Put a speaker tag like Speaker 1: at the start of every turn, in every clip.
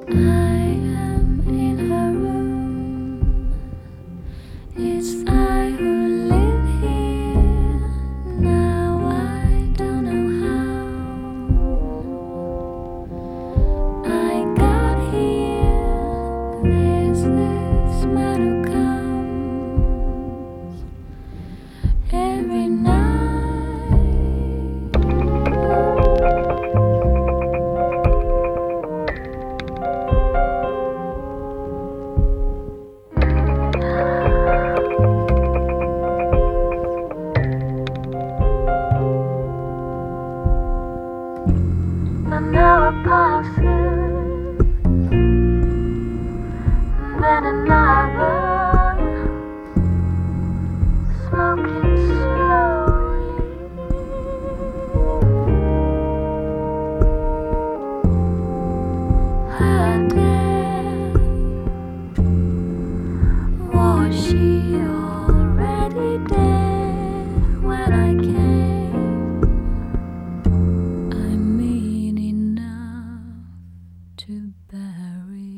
Speaker 1: I am in her room. It's I who live here. Now I don't know how I got here. There's this man who comes every night. An hour passes, then another, smoking slowly. Her death, was she already dead when I came? I mean enough to bury.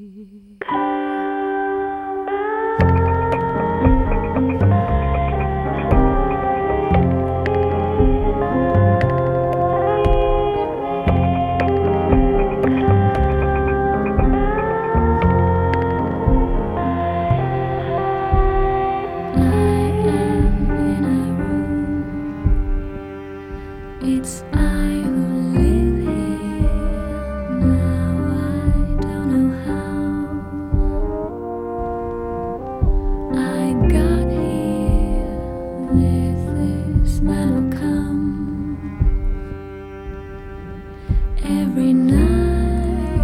Speaker 1: I am in a room. It's I who live here. Now I don't know how I got here. With this man who come every night.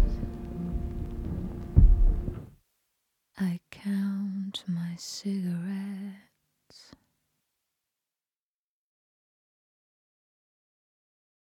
Speaker 1: I count my cigarettes.